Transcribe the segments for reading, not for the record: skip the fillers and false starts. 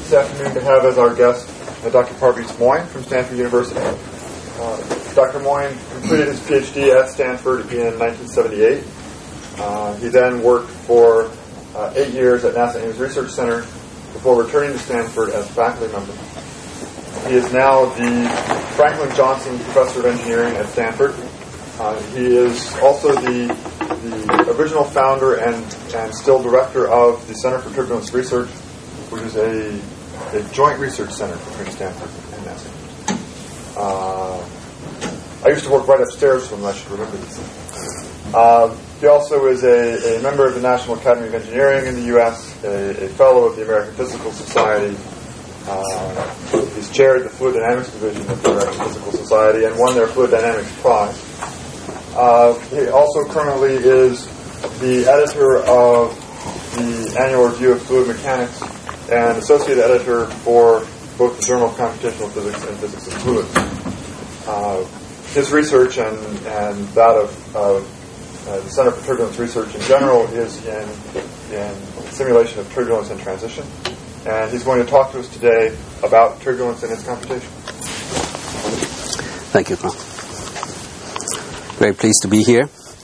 this afternoon to have as our guest Dr. Parviz Moin from Stanford University. Dr. Moin completed his PhD at Stanford in 1978. He then worked for 8 years at NASA Ames Research Center before returning to Stanford as a faculty member. He is now the Franklin Johnson Professor of Engineering at Stanford. He is also the original founder and still director of the Center for Turbulence Research, which is a joint research center between Stanford and NASA. I used to work right upstairs from him. I should remember this. He also is a member of the National Academy of Engineering in the U.S., a fellow of the American Physical Society. He's chaired the Fluid Dynamics Division of the American Physical Society and won their Fluid Dynamics Prize. He also currently is the editor of the Annual Review of Fluid Mechanics and associate editor for both the Journal of Computational Physics and Physics of Fluids. His research and that of the Center for Turbulence Research in general is in simulation of turbulence and transition. And he's going to talk to us today about turbulence and its computation. Thank you, Carl. Very pleased to be here.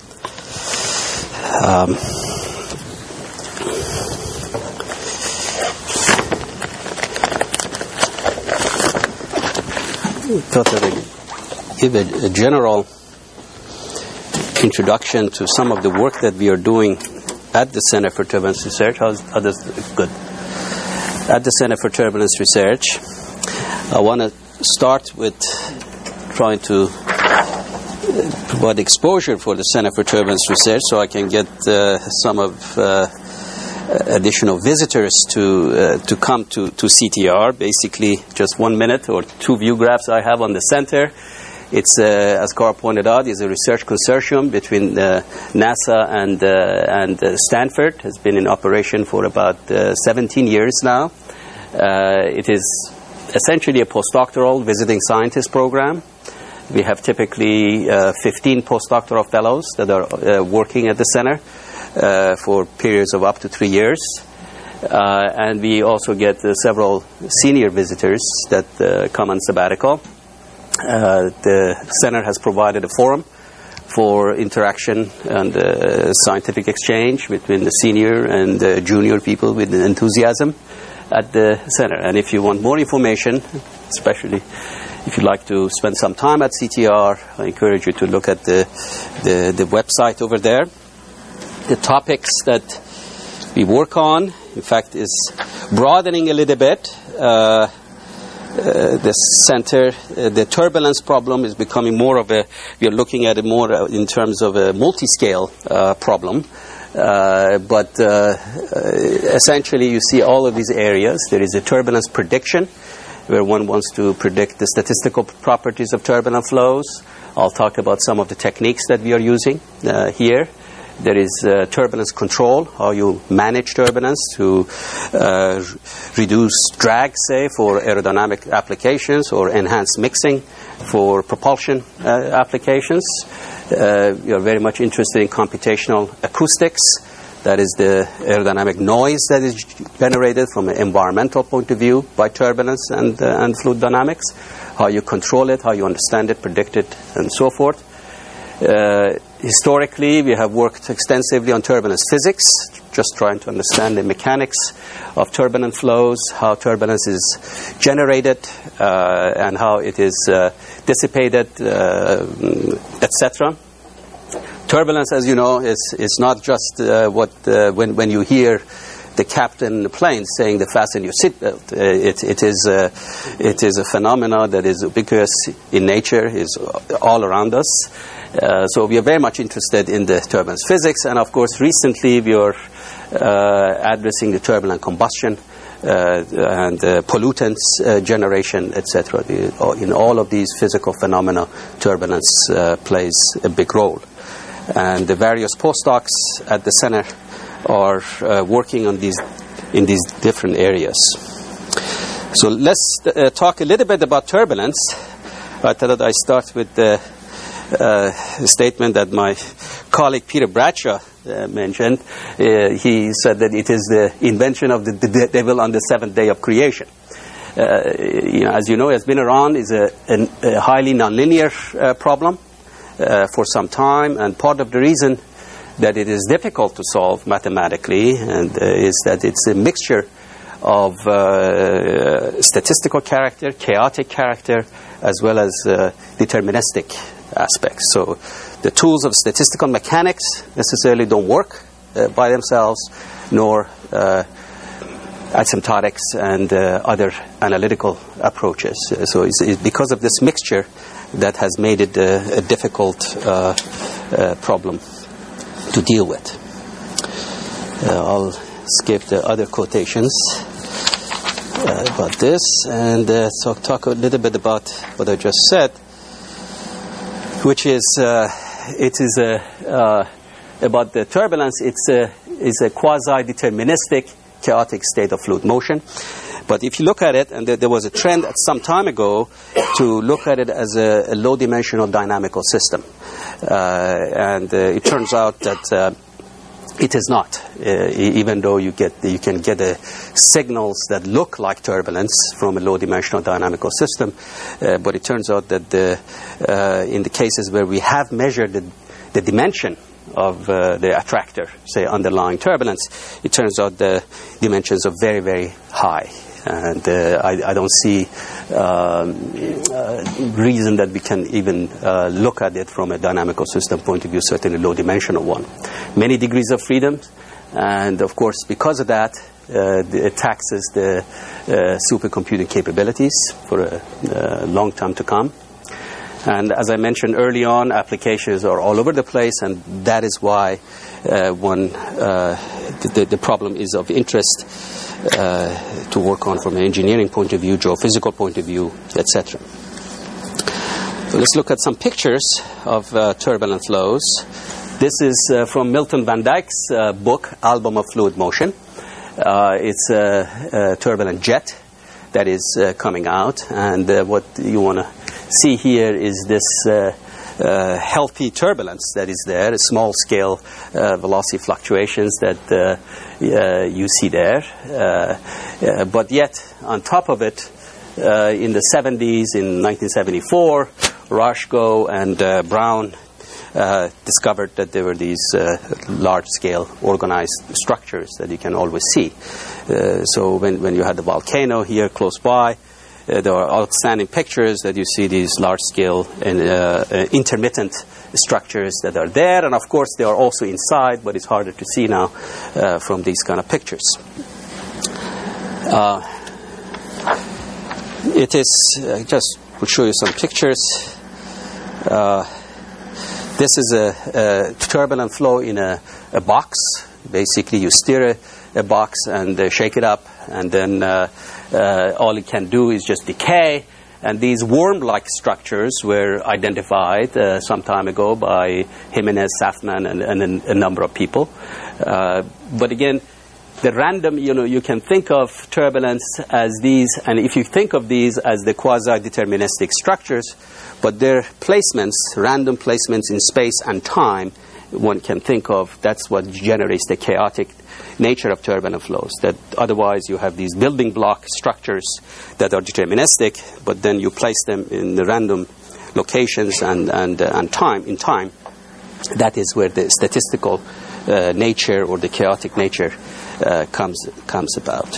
Thought that I'd give a general introduction to some of the work that we are doing at the Center for Turbulence Research. Good. At the Center for Turbulence Research, I want to start with trying to provide exposure for the Center for Turbulence Research so I can get some of additional visitors to come to CTR. Basically, just 1 minute or 2 view graphs I have on the center. It's, as Carl pointed out, is a research consortium between NASA and Stanford. Has been in operation for about 17 years now. It is essentially a postdoctoral visiting scientist program. We have typically 15 postdoctoral fellows that are working at the center for periods of up to 3 years. And we also get several senior visitors that come on sabbatical. The center has provided a forum for interaction and scientific exchange between the senior and junior people with enthusiasm at the center. And if you want more information, especially if you'd like to spend some time at CTR, I encourage you to look at the website over there. The topics that we work on, in fact, is broadening a little bit. The center, the turbulence problem is becoming more of we are looking at it more in terms of a multi-scale problem. But essentially you see all of these areas. There is a turbulence prediction, where one wants to predict the statistical properties of turbulent flows. I'll talk about some of the techniques that we are using here. There is turbulence control, how you manage turbulence to reduce drag, say, for aerodynamic applications, or enhance mixing for propulsion applications. We are very much interested in computational acoustics. That is the aerodynamic noise that is generated from an environmental point of view by turbulence and fluid dynamics. How you control it, how you understand it, predict it, and so forth. Historically, we have worked extensively on turbulence physics, just trying to understand the mechanics of turbulent flows, how turbulence is generated, and how it is dissipated, etc. Turbulence, as you know, is not just when you hear the captain in the plane saying to fasten your seatbelt. It is a phenomenon that is ubiquitous in nature, is all around us. So we are very much interested in the turbulence physics, and of course recently we are addressing the turbulent combustion and pollutants generation, etc. In all of these physical phenomena, turbulence plays a big role. And the various postdocs at the center are working on in these different areas. So let's talk a little bit about turbulence. I thought I start with the statement that my colleague Peter Bradshaw mentioned. He said that it is the invention of the devil on the seventh day of creation. As you know, Esbinaran is a highly nonlinear problem for some time, and part of the reason that it is difficult to solve mathematically is that it's a mixture of statistical character, chaotic character, as well as deterministic aspects. So the tools of statistical mechanics necessarily don't work by themselves, nor asymptotics and other analytical approaches. So it's because of this mixture that has made it a difficult problem to deal with. I'll skip the other quotations about this and talk a little bit about what I just said, which is it is about the turbulence. It's a quasi-deterministic chaotic state of fluid motion. But if you look at it, and there was a trend at some time ago to look at it as a low-dimensional dynamical system, and it turns out that it is not, even though you can get signals that look like turbulence from a low-dimensional dynamical system, but it turns out that in the cases where we have measured the dimension of the attractor, say underlying turbulence, it turns out the dimensions are very, very high. And I don't see reason that we can even look at it from a dynamical system point of view, certainly low-dimensional one. Many degrees of freedom, and of course because of that, it taxes the supercomputing capabilities for a long time to come. And as I mentioned early on, applications are all over the place, and that is why the problem is of interest to work on from an engineering point of view, geophysical point of view, etc. So let's look at some pictures of turbulent flows. This is from Milton Van Dijk's book, Album of Fluid Motion. It's a turbulent jet that is coming out, and what you want to see here is this healthy turbulence that is there, a small-scale velocity fluctuations that you see there. But yet, on top of it, in the 70s, in 1974, Rashko and Brown discovered that there were these large-scale organized structures that you can always see. So when you had the volcano here close by, there are outstanding pictures that you see these large-scale and intermittent structures that are there, and of course they are also inside, but it's harder to see now from these kind of pictures. It is, I just will show you some pictures. This is a turbulent flow in a box. Basically, you steer a box and shake it up, and then all it can do is just decay. And these worm-like structures were identified some time ago by Jimenez, Safman, and a number of people. But again, the random, you can think of turbulence as these, and if you think of these as the quasi-deterministic structures, but their placements, random placements in space and time, one can think of, that's what generates the chaotic nature of turbulent flows. That otherwise you have these building block structures that are deterministic, but then you place them in the random locations and time. In time, that is where the statistical nature or the chaotic nature comes about.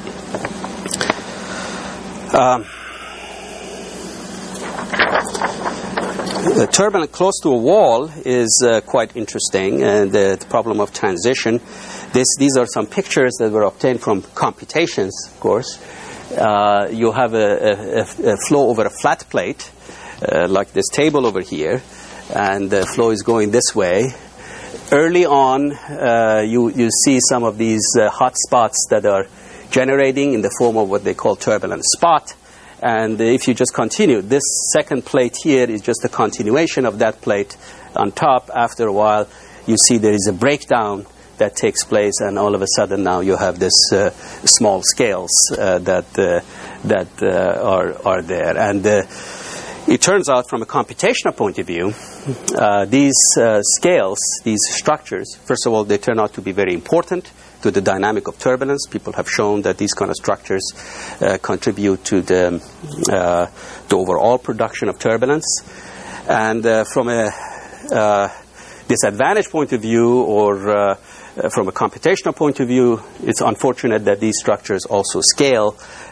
The turbulent close to a wall is quite interesting, and the problem of transition. These are some pictures that were obtained from computations, of course. You have a flow over a flat plate, like this table over here, and the flow is going this way. Early on, you see some of these hot spots that are generating in the form of what they call turbulent spot. And if you just continue, this second plate here is just a continuation of that plate on top. After a while, you see there is a breakdown that takes place, and all of a sudden now you have this small scales that are there. And It turns out, from a computational point of view, these scales, these structures, first of all, they turn out to be very important to the dynamic of turbulence. People have shown that these kind of structures contribute to the overall production of turbulence. And from a disadvantage point of view, or from a computational point of view, it's unfortunate that these structures also scale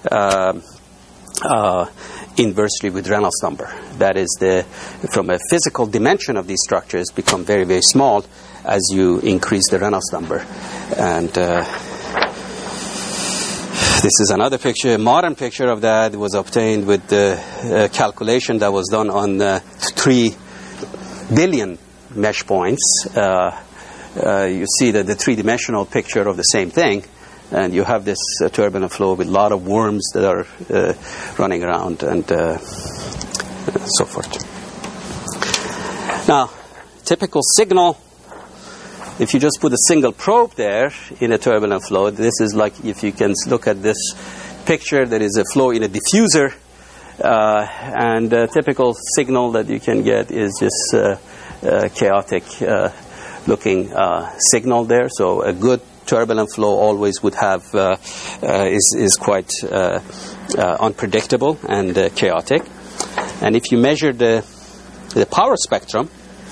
inversely with Reynolds number. That is, from a physical dimension of these structures become very, very small as you increase the Reynolds number. And this is another picture, a modern picture of that. It was obtained with the calculation that was done on 3 billion mesh points. You see that the three-dimensional picture of the same thing, and you have this turbulent flow with a lot of worms that are running around and so forth. Now, typical signal, if you just put a single probe there in a turbulent flow, this is like, if you can look at this picture, there is a flow in a diffuser, and a typical signal that you can get is just chaotic looking signal there. So a good turbulent flow always would have is quite unpredictable and chaotic. And if you measure the power spectrum,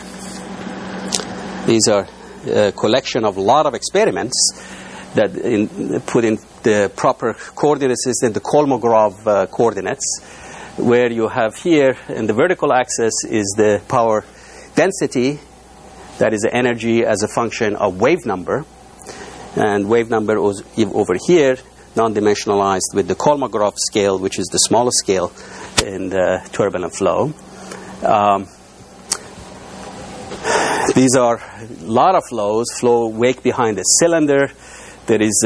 these are a collection of a lot of experiments that put in the proper coordinate system, the Kolmogorov coordinates, where you have here in the vertical axis is the power density, that is the energy as a function of wave number, and wave number was over here non-dimensionalized with the Kolmogorov scale, which is the smallest scale in the turbulent flow. These are a lot of flow wake behind a cylinder. There is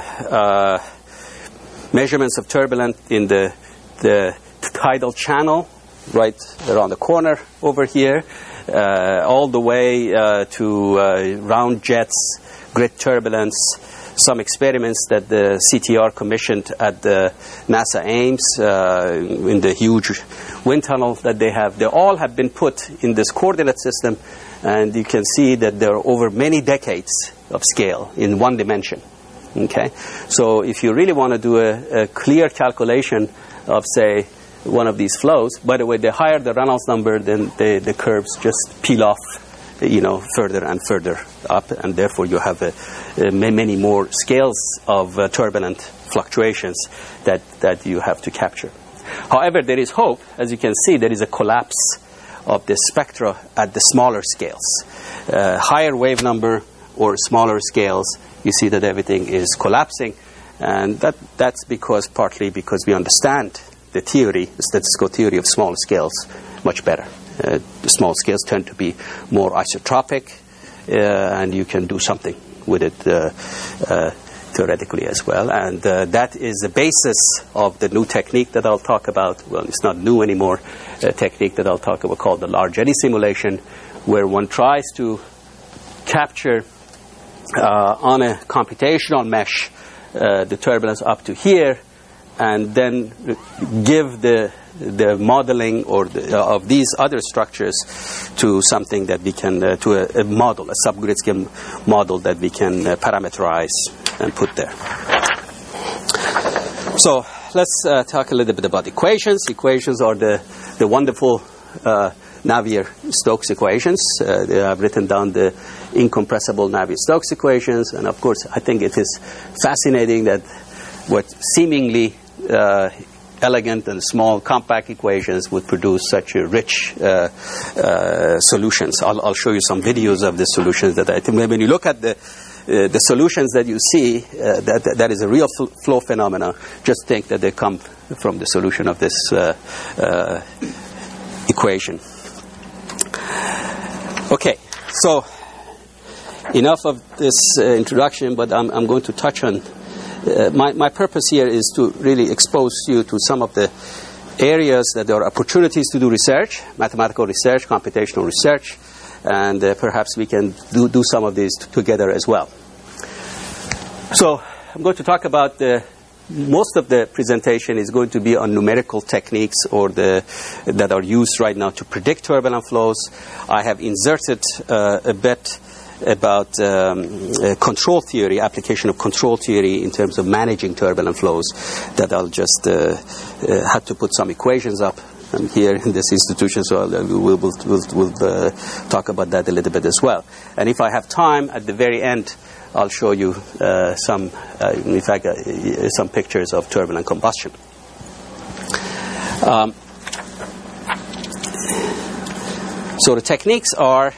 measurements of turbulence in the tidal channel right around the corner over here, all the way to round jets, grid turbulence, some experiments that the CTR commissioned at the NASA Ames in the huge wind tunnel that they have. They all have been put in this coordinate system, and you can see that there are over many decades of scale in one dimension. Okay, so if you really want to do a clear calculation of, say, one of these flows, by the way, the higher the Reynolds number, then the curves just peel off, further and further up, and therefore you have many more scales of turbulent fluctuations that you have to capture. However, there is hope. As you can see, there is a collapse of the spectra at the smaller scales. Higher wave number or smaller scales, you see that everything is collapsing, and that's partly because we understand the statistical theory of small scales much better. The small scales tend to be more isotropic, and you can do something with it theoretically as well. And that is the basis of the new technique that I'll talk about. Well, it's not new anymore. A technique that I'll talk about called the large eddy simulation, where one tries to capture on a computational mesh the turbulence up to here, and then give the modeling of these other structures to something that we can, to a model, a subgrid model that we can parameterize and put there. So let's talk a little bit about equations. Equations are the wonderful Navier-Stokes equations. They have written down the incompressible Navier-Stokes equations, and of course I think it is fascinating that what seemingly elegant and small compact equations would produce such a rich solutions. I'll show you some videos of the solutions that I think when you look at the solutions that you see, that is a real flow phenomena. Just think that they come from the solution of this equation. Okay, so enough of this introduction, but I'm going to touch on my purpose here is to really expose you to some of the areas that there are opportunities to do research, mathematical research, computational research, and perhaps we can do some of these together as well. So I'm going to talk about the most of the presentation is going to be on numerical techniques that are used right now to predict turbulent flows. I have inserted a bit about control theory, application of control theory in terms of managing turbulent flows, that I'll just had to put some equations up. I'm here in this institution, so we'll talk about that a little bit as well. And if I have time, at the very end, I'll show you some pictures of turbulent combustion. So the techniques are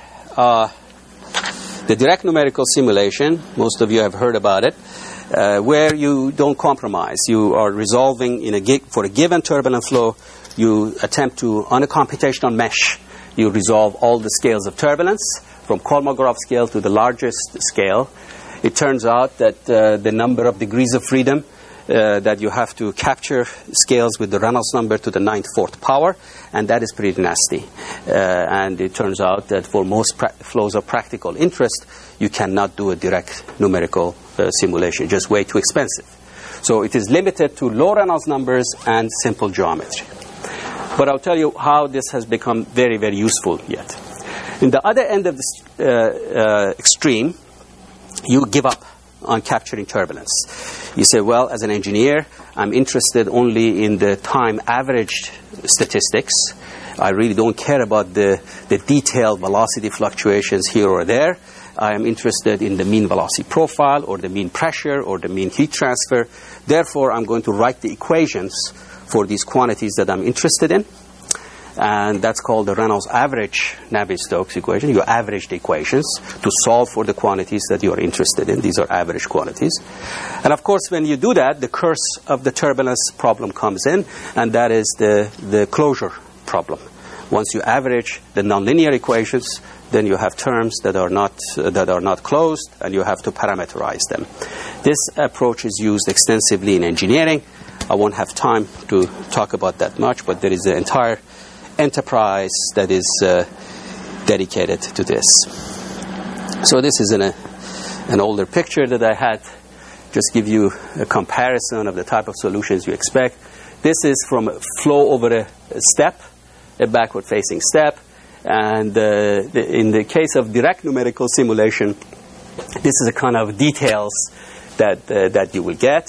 the direct numerical simulation. Most of you have heard about it, where you don't compromise. You are resolving for a given turbulent flow. You attempt to, on a computational mesh, you resolve all the scales of turbulence from Kolmogorov scale to the largest scale. It turns out that the number of degrees of freedom that you have to capture scales with the Reynolds number to the 9/4 power, and that is pretty nasty. And it turns out that for most flows of practical interest, you cannot do a direct numerical simulation, just way too expensive. So it is limited to low Reynolds numbers and simple geometry. But I'll tell you how this has become very, very useful yet. In the other end of the extreme, you give up on capturing turbulence. You say, well, as an engineer, I'm interested only in the time averaged statistics. I really don't care about the detailed velocity fluctuations here or there. I am interested in the mean velocity profile or the mean pressure or the mean heat transfer. Therefore, I'm going to write the equations for these quantities that I'm interested in. And that's called the Reynolds average Navier-Stokes equation. You average the equations to solve for the quantities that you are interested in. These are average quantities. And of course, when you do that, the curse of the turbulence problem comes in, and that is the closure problem. Once you average the nonlinear equations, then you have terms that are not closed, and you have to parameterize them. This approach is used extensively in engineering. I won't have time to talk about that much, but there is an entire enterprise that is dedicated to this. So this is an older picture that I had. Just give you a comparison of the type of solutions you expect. This is from a flow over a step, a backward-facing step. And in the case of direct numerical simulation, this is the kind of details that you will get.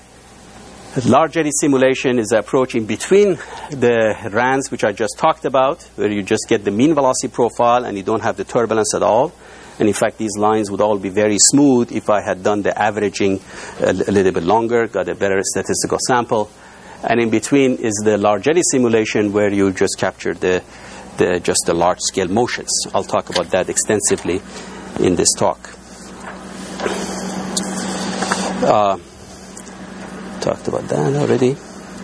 Large eddy simulation is the approach in between the RANs, which I just talked about, where you just get the mean velocity profile and you don't have the turbulence at all. And in fact, these lines would all be very smooth if I had done the averaging a little bit longer, got a better statistical sample. And in between is the large eddy simulation, where you just capture the large scale motions. I'll talk about that extensively in this talk. Talked about that already.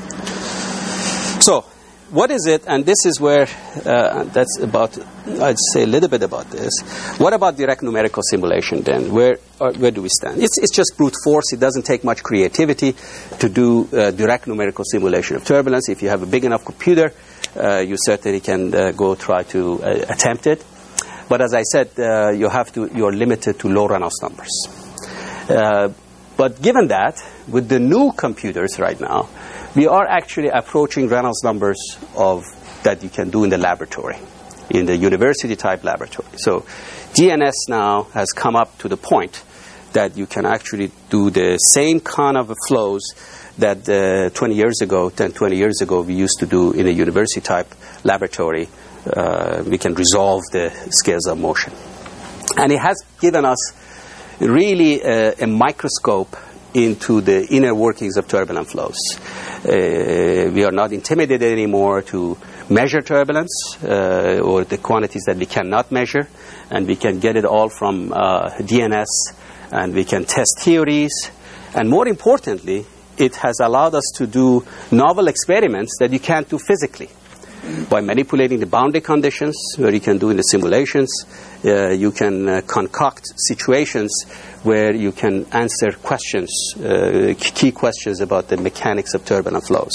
So, what is it? And this is where that's about. I'd say a little bit about this. What about direct numerical simulation then? Where do we stand? It's just brute force. It doesn't take much creativity to do direct numerical simulation of turbulence. If you have a big enough computer, you certainly can go try to attempt it. But as I said, you're limited to low Reynolds numbers. But given that, with the new computers right now, we are actually approaching Reynolds numbers that you can do in the laboratory, in the university-type laboratory. So DNS now has come up to the point that you can actually do the same kind of flows that 10, 20 years ago, we used to do in a university-type laboratory. We can resolve the scales of motion. And it has given us really a microscope into the inner workings of turbulent flows. We are not intimidated anymore to measure turbulence or the quantities that we cannot measure, and we can get it all from DNS, and we can test theories. And more importantly, it has allowed us to do novel experiments that you can't do physically. By manipulating the boundary conditions, where you can do in the simulations, you can concoct situations where you can answer questions, key questions about the mechanics of turbulent flows.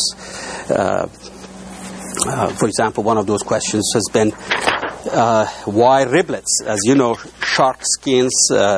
For example, one of those questions has been why riblets? As you know, shark skins.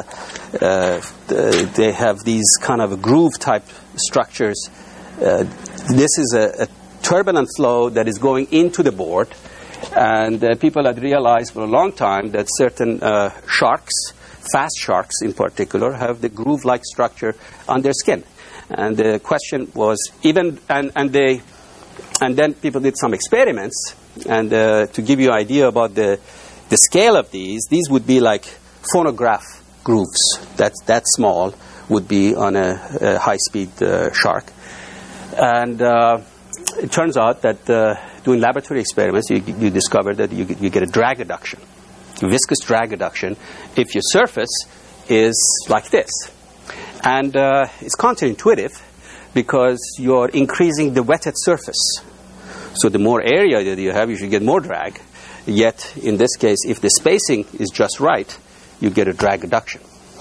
They have these kind of groove-type structures. This is a turbulent flow that is going into the board. And people had realized for a long time that certain sharks, fast sharks in particular, have the groove-like structure on their skin. And the question was, and then people did some experiments, and to give you an idea about the scale of these would be like phonograph grooves. That small would be on a high-speed shark. And it turns out that doing laboratory experiments, you discover that you get a drag reduction, viscous drag reduction, if your surface is like this. And it's counterintuitive because you're increasing the wetted surface. So the more area that you have, you should get more drag. Yet, in this case, if the spacing is just right, you get a drag reduction.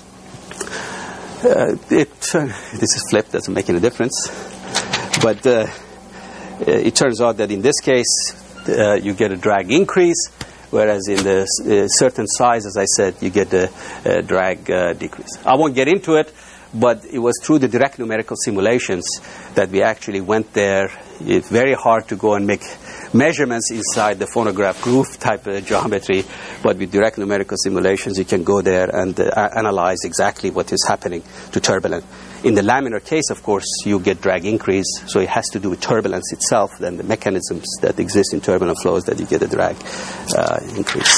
This is flipped, doesn't make any difference. But it turns out that in this case, you get a drag increase, whereas in the certain size, as I said, you get a drag decrease. I won't get into it, but it was through the direct numerical simulations that we actually went there. It's very hard to go and make measurements inside the phonograph groove type of geometry, but with direct numerical simulations, you can go there and analyze exactly what is happening to turbulence. In the laminar case, of course, you get drag increase, so it has to do with turbulence itself, then the mechanisms that exist in turbulent flows that you get a drag increase.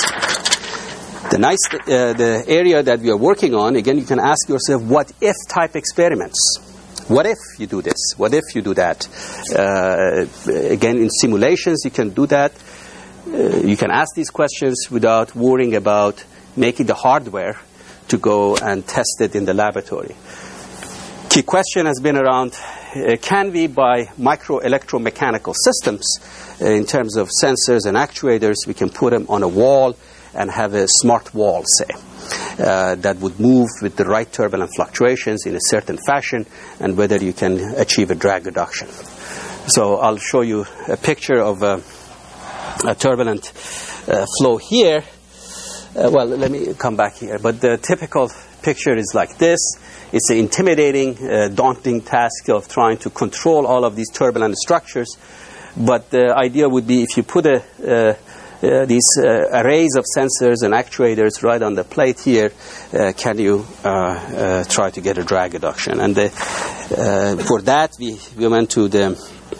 The area that we are working on, again, you can ask yourself, what if type experiments? What if you do this? What if you do that? Again, in simulations, you can do that. You can ask these questions without worrying about making the hardware to go and test it in the laboratory. Key question has been around, can we, by micro-electromechanical systems, in terms of sensors and actuators, we can put them on a wall and have a smart wall, say, that would move with the right turbulent fluctuations in a certain fashion, and whether you can achieve a drag reduction. So I'll show you a picture of a turbulent flow here. Well, let me come back here. But the typical picture is like this. It's an intimidating, daunting task of trying to control all of these turbulent structures. But the idea would be, if you put these arrays of sensors and actuators right on the plate here, can you try to get a drag reduction? And for that, we went to the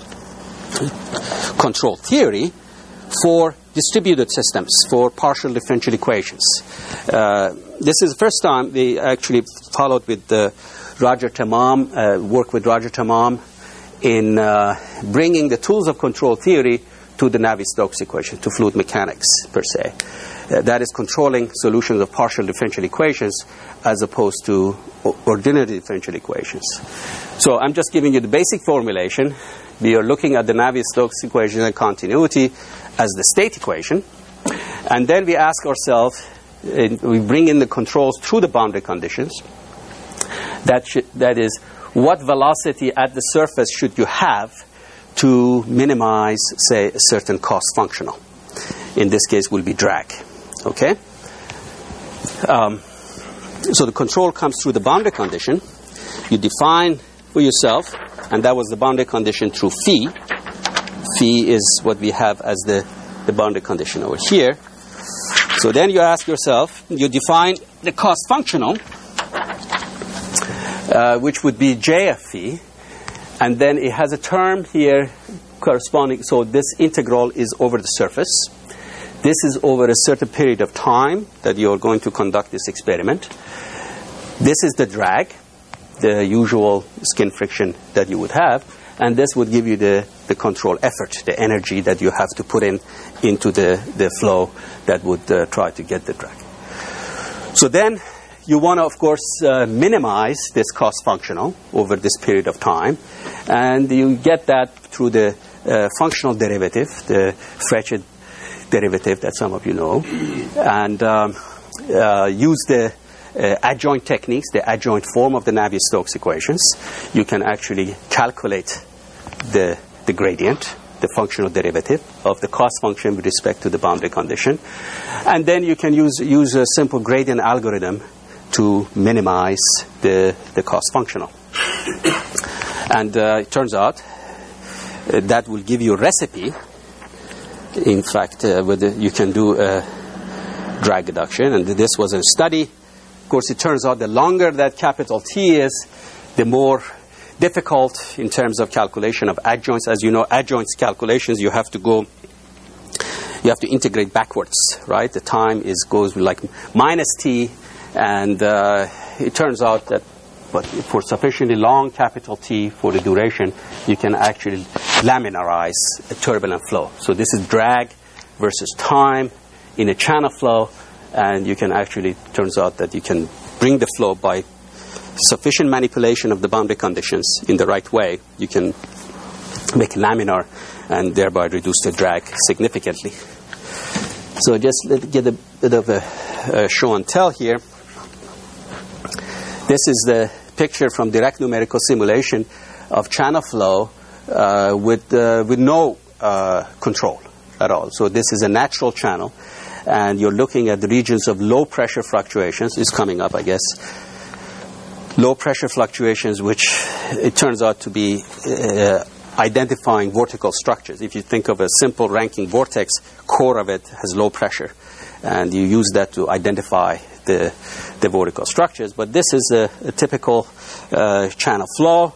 control theory for distributed systems, for partial differential equations. This is the first time we actually followed with Roger Tamam, worked with Roger Tamam in bringing the tools of control theory to the Navier-Stokes equation, to fluid mechanics, per se. That is controlling solutions of partial differential equations as opposed to ordinary differential equations. So I'm just giving you the basic formulation. We are looking at the Navier-Stokes equation and continuity as the state equation. And then we ask ourselves, we bring in the controls through the boundary conditions. That is, what velocity at the surface should you have to minimize, say, a certain cost functional? In this case, will be drag. Okay? So the control comes through the boundary condition. You define for yourself, and that was the boundary condition through phi. Phi is what we have as the boundary condition over here. So then you ask yourself, you define the cost functional, which would be J of phi, and then it has a term here corresponding, so this integral is over the surface. This is over a certain period of time that you're going to conduct this experiment. This is the drag, the usual skin friction that you would have, and this would give you the control effort, the energy that you have to put into the flow that would try to get the drag. So then you want to, of course, minimize this cost functional over this period of time, and you get that through the functional derivative, the Frechet derivative that some of you know, and use the adjoint techniques, the adjoint form of the Navier-Stokes equations. You can actually calculate the gradient the functional derivative of the cost function with respect to the boundary condition. And then you can use a simple gradient algorithm to minimize the cost functional. And it turns out that will give you a recipe. In fact, you can do a drag reduction, and this was a study. Of course, it turns out the longer that capital T is, the more difficult in terms of calculation of adjoints. As you know, adjoints calculations, you have to integrate backwards, right? The time goes like minus T, and it turns out that but for sufficiently long capital T for the duration, you can actually laminarize a turbulent flow. So this is drag versus time in a channel flow, and you can actually, turns out that you can bring the flow by sufficient manipulation of the boundary conditions in the right way. You can make laminar and thereby reduce the drag significantly. So just let's get a bit of a show and tell here. This is the picture from direct numerical simulation of channel flow with no control at all. So this is a natural channel, and you're looking at the regions of low pressure fluctuations. It's coming up, I guess. Low pressure fluctuations, which it turns out to be identifying vortical structures. If you think of a simple Rankine vortex, core of it has low pressure, and you use that to identify the vortical structures. But this is a typical channel flow,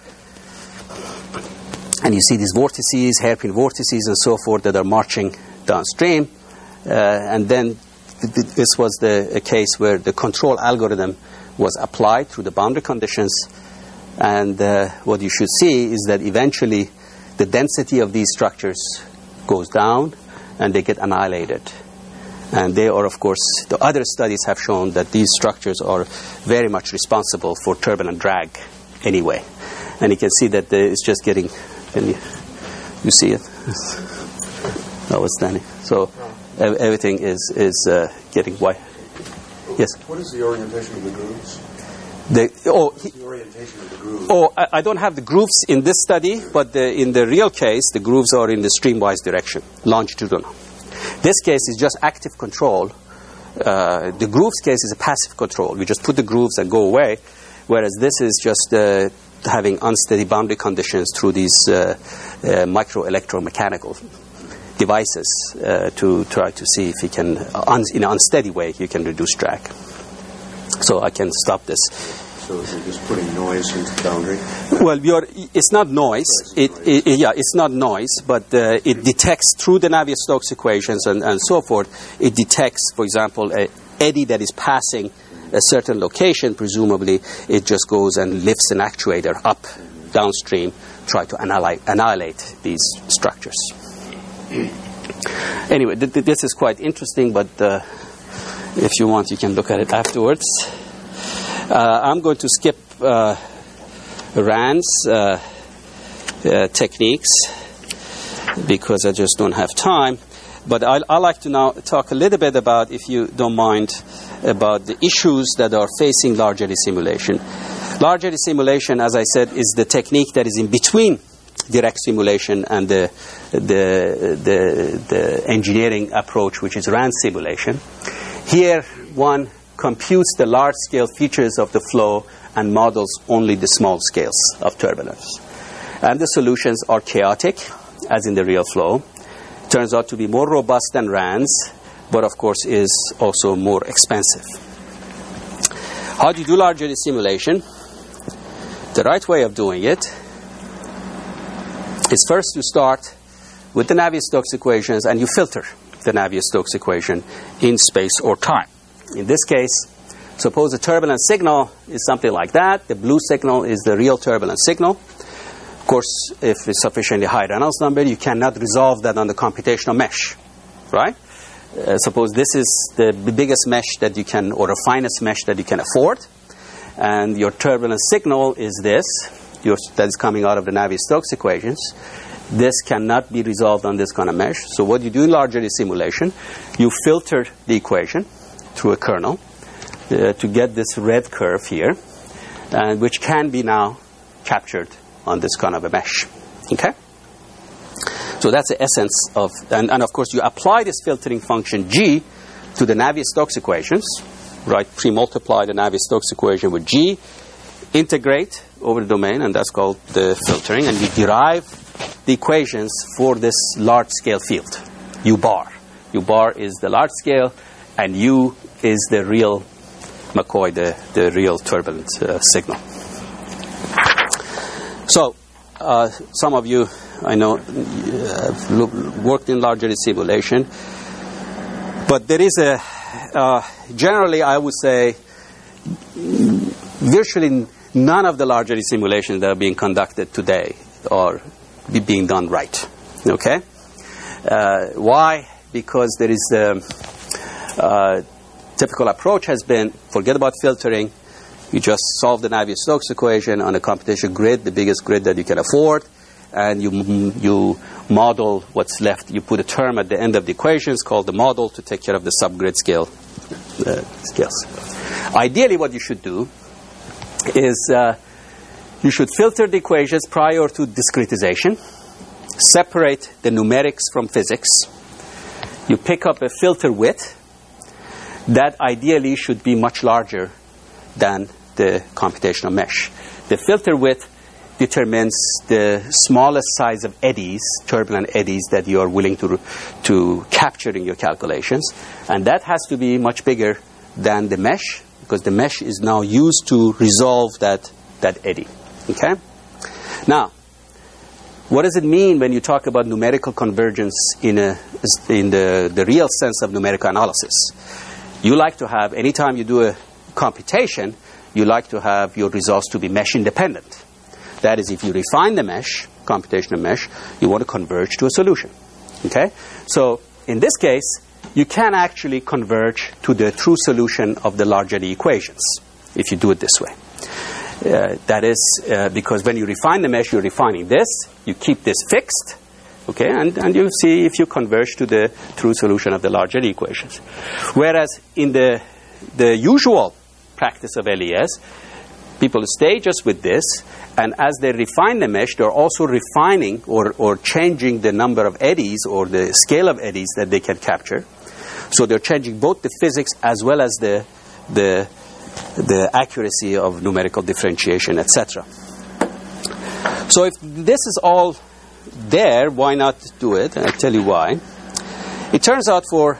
and you see these vortices, hairpin vortices and so forth that are marching downstream. And then this was a case where the control algorithm was applied through the boundary conditions, and what you should see is that eventually the density of these structures goes down and they get annihilated. And they are, of course, the other studies have shown that these structures are very much responsible for turbulent drag anyway. And you can see that it's just getting, you see it? Notwithstanding. So everything is getting white. Yes? What is the orientation of the grooves? The orientation of the grooves? I don't have the grooves in this study, but in the real case, the grooves are in the streamwise direction, longitudinal. This case is just active control. The grooves case is a passive control. We just put the grooves and go away, whereas this is just having unsteady boundary conditions through these micro-electromechanical devices to try to see if you can, in an unsteady way, you can reduce drag. So I can stop this. So you're just putting noise into the boundary? Well, it's not noise. It's not noise, but it detects through the Navier-Stokes equations and so forth. It detects, for example, an eddy that is passing a certain location. Presumably, it just goes and lifts an actuator up downstream, try to annihilate these structures. Anyway, this is quite interesting, but if you want, you can look at it afterwards. I'm going to skip Rand's techniques because I just don't have time. But I'd like to now talk a little bit about, if you don't mind, about the issues that are facing large eddy simulation. Large eddy simulation, as I said, is the technique that is in between direct simulation and the engineering approach, which is Rand simulation. Here, one computes the large-scale features of the flow and models only the small scales of turbulence. And the solutions are chaotic, as in the real flow. Turns out to be more robust than Rand's, but of course is also more expensive. How do you do large eddy simulation? The right way of doing it is first to start with the Navier-Stokes equations, and you filter the Navier-Stokes equation in space or time. In this case, suppose the turbulent signal is something like that. The blue signal is the real turbulent signal. Of course, if it's sufficiently high Reynolds number, you cannot resolve that on the computational mesh, right? Suppose this is the biggest mesh that you can, or the finest mesh that you can afford, and your turbulent signal is this, that is coming out of the Navier-Stokes equations. This cannot be resolved on this kind of mesh. So what you do in large eddy simulation, you filter the equation through a kernel to get this red curve here, and which can be now captured on this kind of a mesh. Okay? So that's the essence of, and of course you apply this filtering function G to the Navier-Stokes equations, right? Pre-multiply the Navier-Stokes equation with G, integrate over the domain, and that's called the filtering, and you derive the equations for this large-scale field, U bar. U bar is the large scale, and U is the real McCoy, the real turbulent signal. So, some of you, I know, have worked in large eddy simulation, but there is generally I would say, virtually none of the large eddy simulations that are being conducted today are being done right. Okay? Why? Because there is typical approach has been forget about filtering. You just solve the Navier-Stokes equation on a computational grid, the biggest grid that you can afford, and you model what's left. You put a term at the end of the equations called the model to take care of the subgrid scales. Ideally, what you should do is you should filter the equations prior to discretization, separate the numerics from physics. You pick up a filter width that ideally should be much larger than the computational mesh. The filter width determines the smallest size of eddies, turbulent eddies, that you are willing to capture in your calculations. And that has to be much bigger than the mesh, because the mesh is now used to resolve that eddy. Okay? Now, what does it mean when you talk about numerical convergence in the real sense of numerical analysis? You like to have, anytime you do a computation, you like to have your results to be mesh independent. That is, if you refine the mesh, computational mesh, you want to converge to a solution. Okay? So, in this case, you can actually converge to the true solution of the large eddy equations, if you do it this way. That is, because when you refine the mesh, you're refining this, you keep this fixed, okay, and you see if you converge to the true solution of the large eddy equations. Whereas in the usual practice of LES, people stay just with this, and as they refine the mesh, they're also refining or changing the number of eddies or the scale of eddies that they can capture. So they're changing both the physics as well as the accuracy of numerical differentiation, etc. So if this is all there, why not do it? And I'll tell you why. It turns out for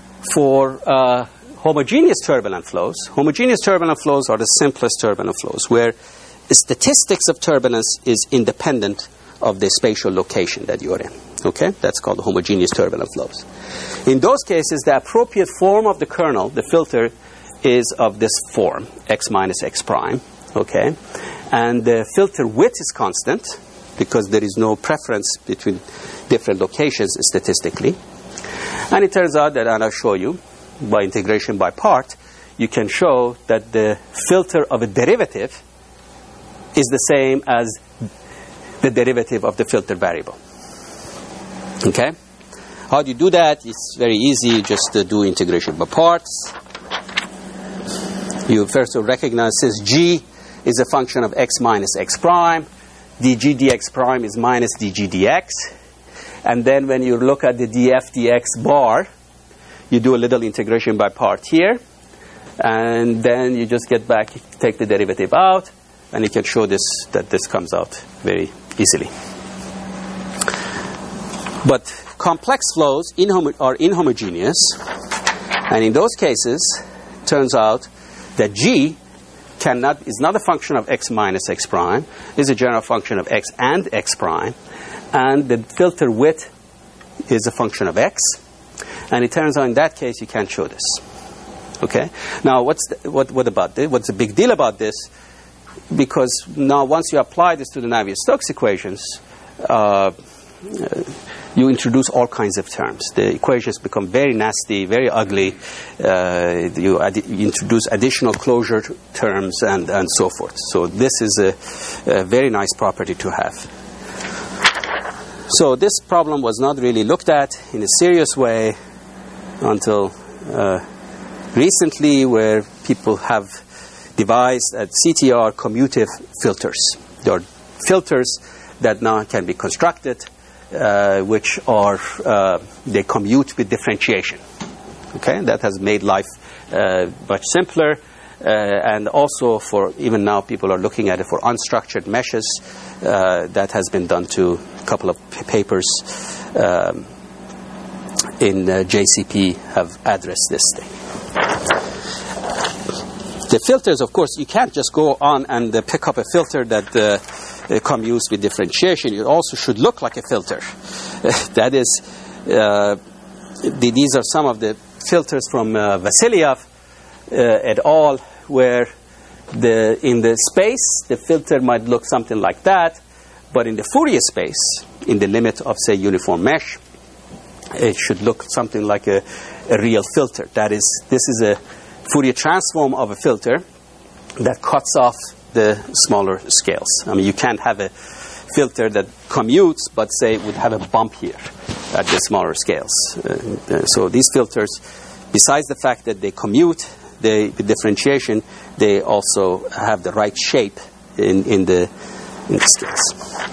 homogeneous turbulent flows are the simplest turbulent flows, where the statistics of turbulence is independent of the spatial location that you are in. Okay? That's called homogeneous turbulent flows. In those cases, the appropriate form of the kernel, the filter, is of this form, x minus x prime. Okay? And the filter width is constant, because there is no preference between different locations statistically. And it turns out that, and I'll show you, by integration by part, you can show that the filter of a derivative is the same as the derivative of the filtered variable. Okay? How do you do that? It's very easy. Just do integration by parts. You first recognize this G is a function of x minus x prime. dg dx prime is minus dg dx. And then when you look at the df dx bar, you do a little integration by part here. And then you just get back, take the derivative out, and you can show this, that this comes out very easily. But complex flows are inhomogeneous. And in those cases, it turns out that G is not a function of x minus x prime. It's a general function of x and x prime. And the filter width is a function of x. And it turns out in that case, you can't show this. Okay? Now, what about this? What's the big deal about this? Because now once you apply this to the Navier-Stokes equations, you introduce all kinds of terms. The equations become very nasty, very ugly. You introduce additional closure terms and so forth. So this is a very nice property to have. So this problem was not really looked at in a serious way until recently, where people have devised CTR commutive filters. There are filters that now can be constructed which are they commute with differentiation. Okay, that has made life much simpler, and also for even now people are looking at it for unstructured meshes. That has been done to a couple of papers in JCP have addressed this thing. The filters, of course, you can't just go on and pick up a filter that commutes with differentiation. It also should look like a filter. That is, these are some of the filters from Vasilyev et al., where in the space, the filter might look something like that, but in the Fourier space, in the limit of, say, uniform mesh, it should look something like a real filter. That is, this is a Fourier transform of a filter that cuts off the smaller scales. I mean, you can't have a filter that commutes, but say would have a bump here at the smaller scales. So these filters, besides the fact that they commute, the differentiation, they also have the right shape in the scales.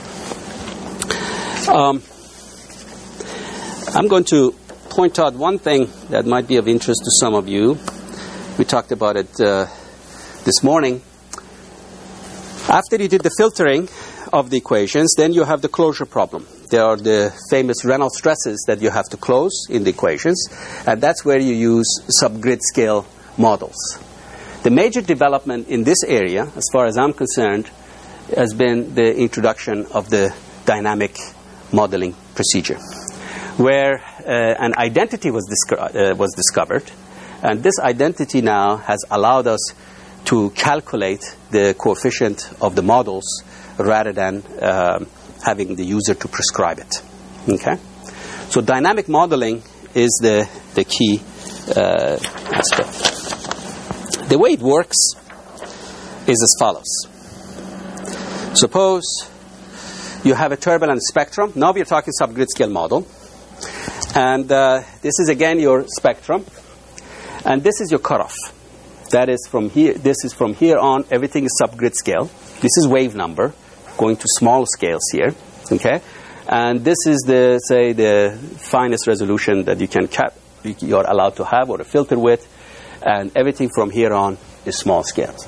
I'm going to point out one thing that might be of interest to some of you. We talked about it this morning. After you did the filtering of the equations, then you have the closure problem. There are the famous Reynolds stresses that you have to close in the equations, and that's where you use subgrid scale models. The major development in this area, as far as I'm concerned, has been the introduction of the dynamic modeling procedure, where an identity was discovered, and this identity now has allowed us to calculate the coefficient of the models rather than having the user to prescribe it. Okay? So dynamic modeling is the key aspect. The way it works is as follows. Suppose you have a turbulent spectrum. Now we are talking subgrid scale model. And this is again your spectrum. And this is your cutoff. That is from here. This is from here on. Everything is subgrid scale. This is wave number, going to small scales here. Okay, and this is the finest resolution that you are allowed to have or a filter with, and everything from here on is small scales.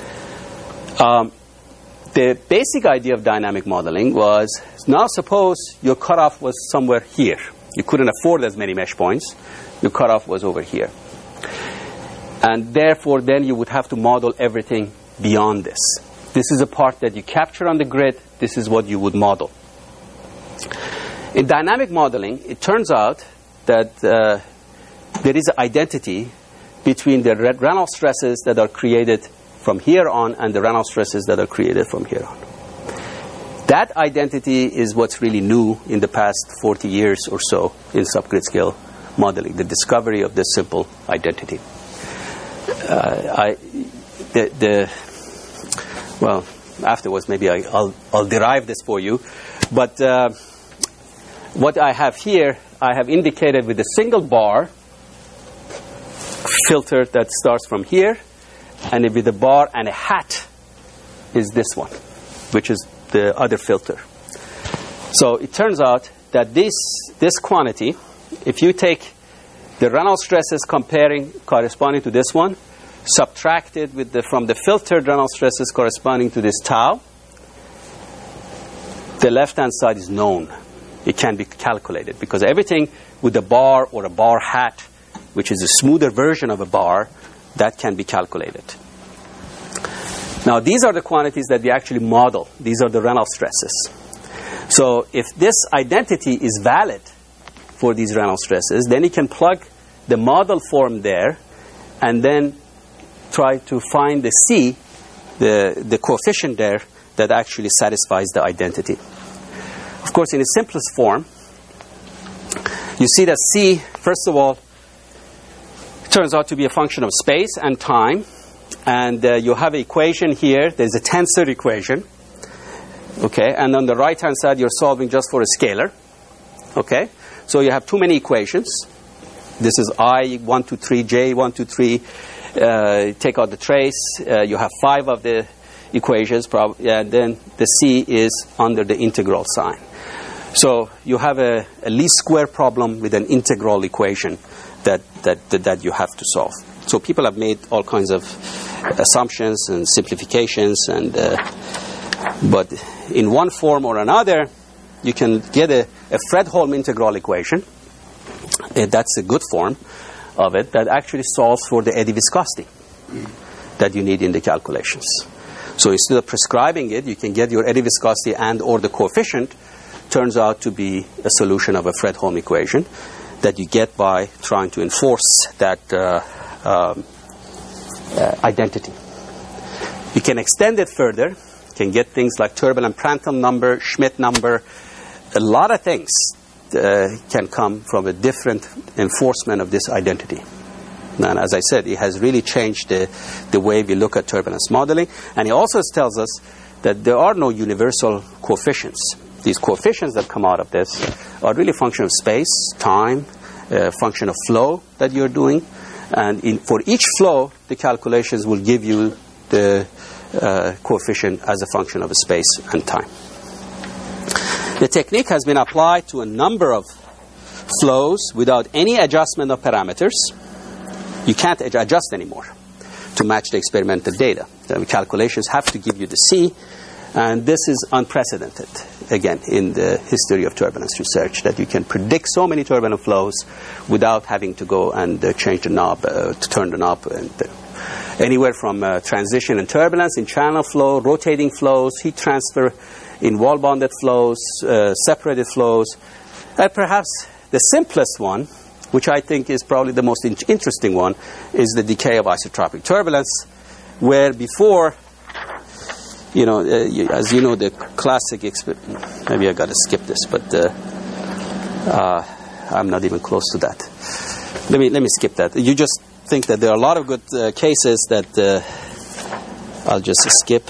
The basic idea of dynamic modeling was, now suppose your cutoff was somewhere here. You couldn't afford as many mesh points. Your cutoff was over here. And therefore, then you would have to model everything beyond this. This is a part that you capture on the grid. This is what you would model. In dynamic modeling, it turns out that there is an identity between the Reynolds stresses that are created from here on and the Reynolds stresses that are created from here on. That identity is what's really new in the past 40 years or so in subgrid scale modeling, the discovery of this simple identity. Well, afterwards maybe I'll derive this for you. But what I have here, I have indicated with a single bar filter that starts from here, and with a bar and a hat is this one, which is the other filter. So it turns out that this quantity, if you take the Reynolds stresses corresponding to this one, subtracted from the filtered Reynolds stresses corresponding to this tau, the left-hand side is known. It can be calculated because everything with a bar or a bar hat, which is a smoother version of a bar, that can be calculated. Now, these are the quantities that we actually model. These are the Reynolds stresses. So if this identity is valid for these Reynolds stresses, then you can plug the model form there and then try to find the C, the coefficient there that actually satisfies the identity. Of course, in its simplest form, you see that C, first of all, turns out to be a function of space and time. And you have an equation here. There's a tensor equation. Okay, and on the right-hand side, you're solving just for a scalar. Okay, so you have too many equations. This is I, 1, 2, 3, J, 1, 2, 3. Take out the trace. You have 5 of the equations, and then the C is under the integral sign. So you have a least square problem with an integral equation that you have to solve. So people have made all kinds of assumptions and simplifications, but in one form or another, you can get a Fredholm integral equation. That's a good form of it that actually solves for the eddy viscosity that you need in the calculations. So instead of prescribing it, you can get your eddy viscosity and or the coefficient. Turns out to be a solution of a Fredholm equation that you get by trying to enforce that identity. You can extend it further. You can get things like turbulent Prandtl number, Schmidt number. A lot of things can come from a different enforcement of this identity. And as I said, it has really changed the way we look at turbulence modeling. And it also tells us that there are no universal coefficients. These coefficients that come out of this are really a function of space, time, function of flow that you're doing. And for each flow, the calculations will give you the coefficient as a function of space and time. The technique has been applied to a number of flows without any adjustment of parameters. You can't adjust anymore to match the experimental data. The calculations have to give you the C, and this is unprecedented, again, in the history of turbulence research, that you can predict so many turbulent flows without having to go and change the knob, to turn the knob. And anywhere from transition and turbulence in channel flow, rotating flows, heat transfer in wall-bonded flows, separated flows. And perhaps the simplest one, which I think is probably the most interesting one, is the decay of isotropic turbulence, where before, as you know, the classic maybe I got to skip this, but I'm not even close to that. Let me skip that. You just think that there are a lot of good cases that I'll just skip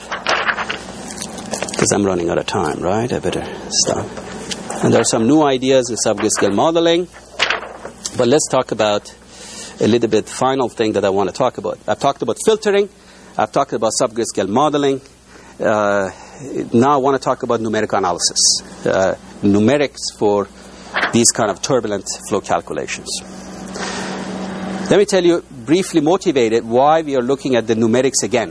because I'm running out of time, right? I better stop. And there are some new ideas in subgrid scale modeling, but let's talk about a little bit final thing that I want to talk about. I've talked about filtering. I've talked about subgrid scale modeling. Now I want to talk about numerical analysis, numerics for these kind of turbulent flow calculations. Let me tell you, briefly motivated, why we are looking at the numerics again.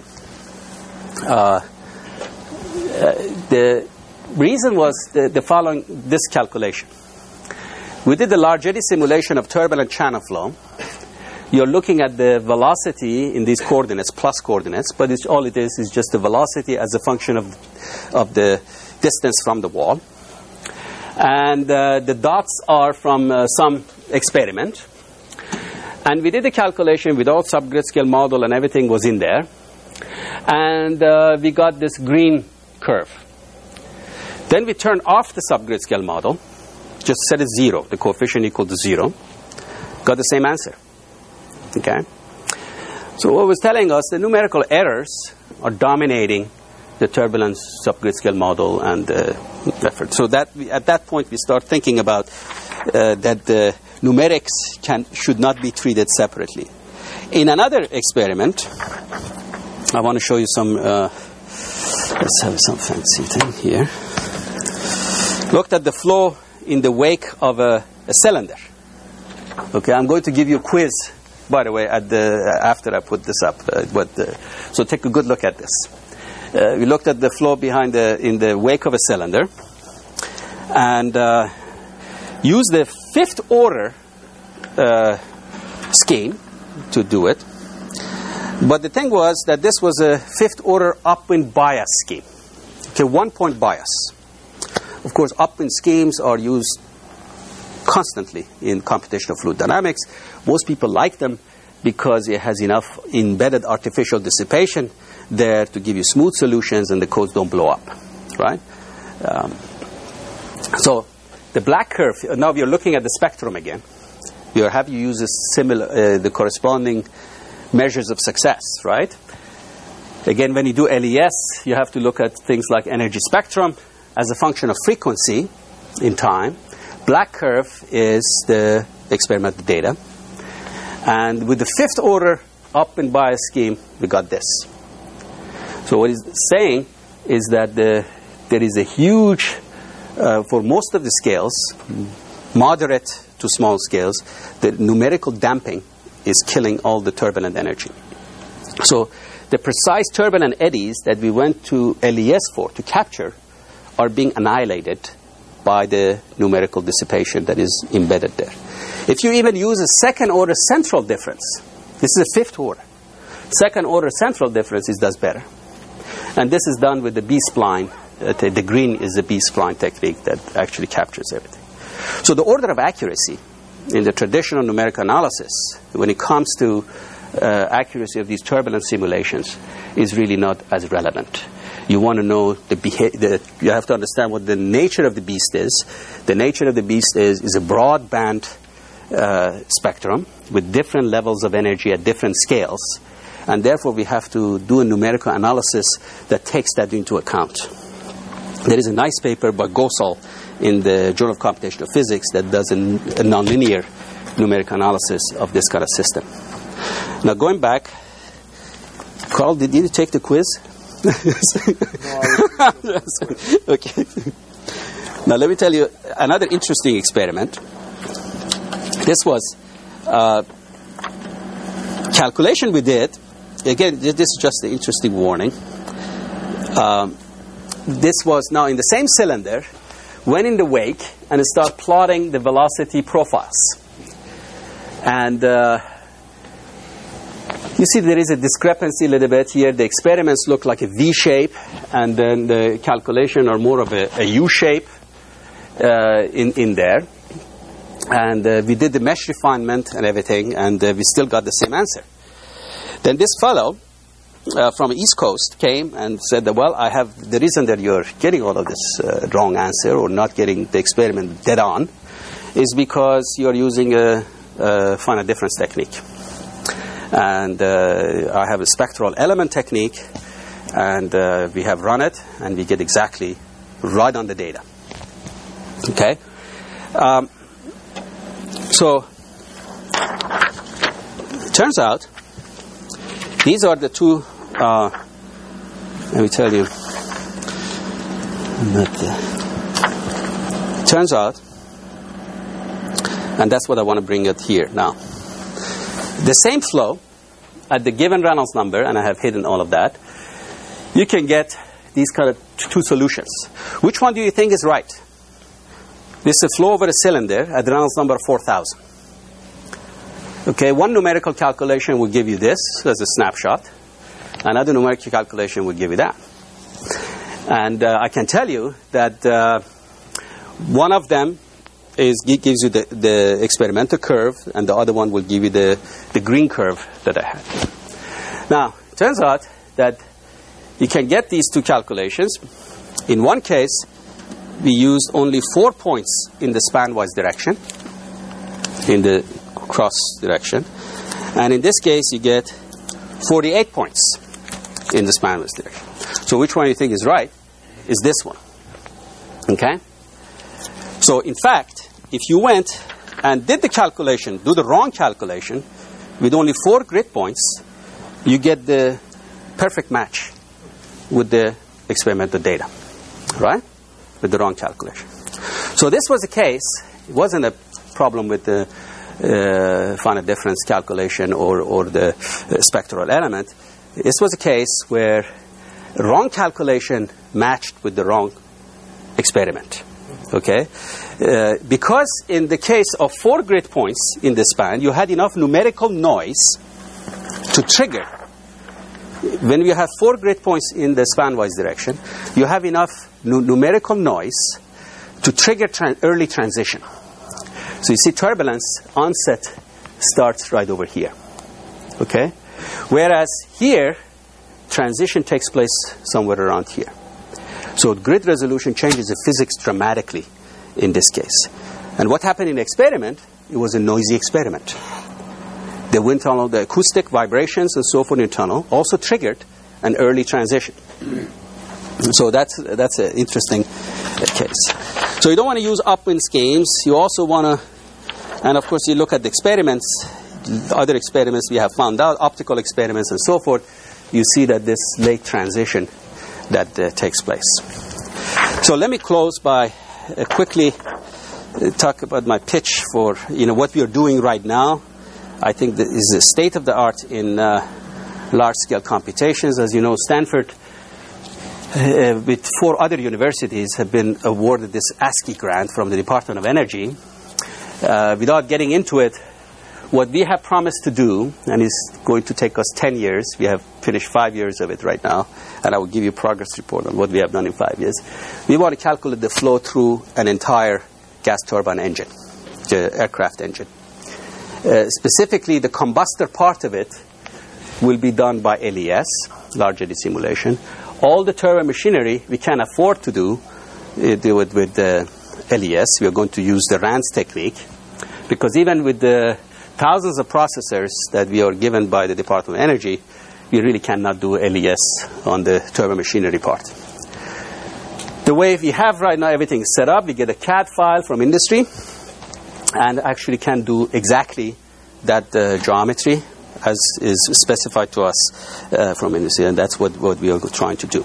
The reason was the following, this calculation. We did the large eddy simulation of turbulent channel flow. You're looking at the velocity in these coordinates, plus coordinates, but all it is just the velocity as a function of the distance from the wall. And the dots are from some experiment. And we did the calculation with all subgrid scale model and everything was in there. And we got this green curve. Then we turned off the subgrid scale model, just set it 0, the coefficient equal to 0. Got the same answer. Okay? So what it was telling us, the numerical errors are dominating the turbulence subgrid scale model and effort. So that at that point we start thinking about that the numerics should not be treated separately. In another experiment, I want to show you some. Let's have some fancy thing here. Looked at the flow in the wake of a cylinder. Okay, I'm going to give you a quiz, by the way, after I put this up. So take a good look at this. We looked at the flow in the wake of a cylinder, and used the fifth order scheme to do it. But the thing was that this was a fifth order upwind bias scheme. Okay, 1-point bias. Of course, upwind schemes are used constantly in computational fluid dynamics. Most people like them because it has enough embedded artificial dissipation there to give you smooth solutions and the codes don't blow up, right? So the black curve, now we are looking at the spectrum again. We are having to use the corresponding measures of success, right? Again, when you do LES, you have to look at things like energy spectrum as a function of frequency in time. Black curve is the experimental data. And with the fifth order upwind bias scheme, we got this. So what it's saying is that there is a huge for most of the scales, moderate to small scales, the numerical damping is killing all the turbulent energy. So the precise turbulent eddies that we went to LES for, to capture, are being annihilated by the numerical dissipation that is embedded there. If you even use a second order central difference, this is a fifth order. Second order central difference does better. And this is done with the B-spline. The green is the B-spline technique that actually captures everything. So the order of accuracy in the traditional numerical analysis, when it comes to accuracy of these turbulent simulations, is really not as relevant. You want to know you have to understand what the nature of the beast is. The nature of the beast is a broadband spectrum with different levels of energy at different scales, and therefore we have to do a numerical analysis that takes that into account. There is a nice paper by Gosal in the Journal of Computational Physics that does a nonlinear numerical analysis of this kind of system. Now going back, Carl, did you take the quiz? Okay. Now let me tell you another interesting experiment. This was calculation we did. Again, this is just an interesting warning. This was now in the same cylinder, went in the wake, and start plotting the velocity profiles. And you see there is a discrepancy a little bit here. The experiments look like a V shape, and then the calculation are more of a U shape in there. And we did the mesh refinement and everything, and we still got the same answer. Then this fellow from East Coast came and said that, well, I have the reason that you're getting all of this wrong answer or not getting the experiment dead on is because you're using a finite difference technique. And I have a spectral element technique, and we have run it, and we get exactly right on the data. Okay? So, it turns out, these are the two, let me tell you, turns out, and that's what I want to bring it here now. The same flow at the given Reynolds number, and I have hidden all of that, you can get these kind of two solutions. Which one do you think is right? This is a flow over a cylinder at the Reynolds number of 4,000. Okay, one numerical calculation will give you this as a snapshot. Another numerical calculation will give you that. And I can tell you that one of them gives you the experimental curve, and the other one will give you the green curve that I had. Now, it turns out that you can get these two calculations. In one case, we used only 4 points in the span-wise direction, in the cross direction. And in this case, you get 48 points in the span-wise direction. So which one you think is right is this one. Okay? So in fact, if you went and did the calculation, do the wrong calculation, with only 4 grid points, you get the perfect match with the experimental data. Right? With the wrong calculation. So this was a case, it wasn't a problem with the finite difference calculation or the spectral element. This was a case where wrong calculation matched with the wrong experiment. Okay? Because in the case of 4 grid points in the span, you had enough numerical noise to trigger. When you have 4 grid points in the span-wise direction, you have enough numerical noise to trigger early transition. So you see turbulence onset starts right over here. Okay? Whereas here, transition takes place somewhere around here. So grid resolution changes the physics dramatically in this case. And what happened in the experiment, it was a noisy experiment. The wind tunnel, the acoustic vibrations and so forth in the tunnel also triggered an early transition. So that's an interesting case. So you don't want to use upwind schemes. You also want to, and of course you look at the experiments, the other experiments we have found out, optical experiments and so forth, you see that this late transition that takes place. So let me close by quickly talk about my pitch for what we are doing right now. I think that is the state of the art in large-scale computations. As you know, Stanford, with 4 other universities, have been awarded this ASCII grant from the Department of Energy. Without getting into it, what we have promised to do, and it's going to take us 10 years, we have finished 5 years of it right now, and I will give you a progress report on what we have done in 5 years. We want to calculate the flow through an entire gas turbine engine, the aircraft engine. Specifically, the combustor part of it will be done by LES, large eddy simulation. All the turbine machinery we can afford to do it with the LES. We are going to use the RANS technique, because even with the thousands of processors that we are given by the Department of Energy, we really cannot do LES on the turbine machinery part. The way we have right now, everything is set up. We get a CAD file from industry and actually can do exactly that geometry as is specified to us from industry, and that's what we are trying to do.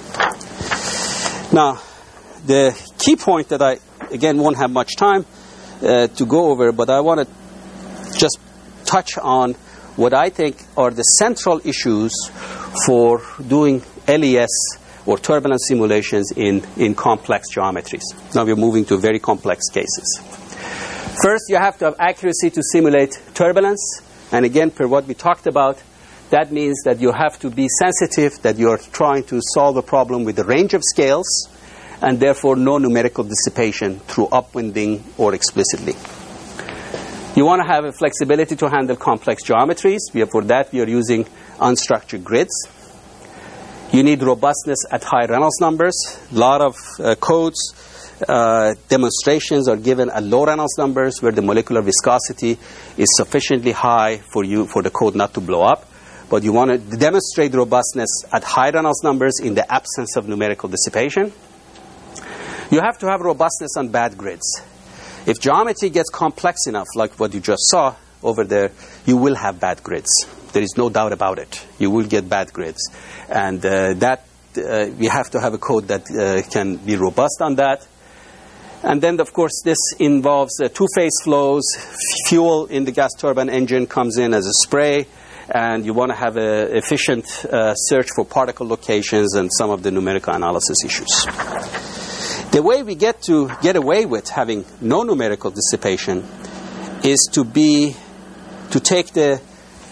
Now, the key point that I, again, won't have much time to go over, but I want to just touch on what I think are the central issues for doing LES or turbulence simulations in complex geometries. Now we're moving to very complex cases. First, you have to have accuracy to simulate turbulence. And again, per what we talked about, that means that you have to be sensitive, that you are trying to solve a problem with a range of scales, and therefore no numerical dissipation through upwinding or explicitly. You want to have a flexibility to handle complex geometries. For that, we are using unstructured grids. You need robustness at high Reynolds numbers. A lot of codes, demonstrations are given at low Reynolds numbers where the molecular viscosity is sufficiently high for the code not to blow up. But you want to demonstrate robustness at high Reynolds numbers in the absence of numerical dissipation. You have to have robustness on bad grids. If geometry gets complex enough, like what you just saw over there, you will have bad grids. There is no doubt about it. You will get bad grids. And we have to have a code that can be robust on that. And then, of course, this involves two-phase flows. Fuel in the gas turbine engine comes in as a spray. And you want to have an efficient search for particle locations and some of the numerical analysis issues. The way we get away with having no numerical dissipation is to take the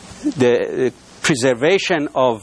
preservation of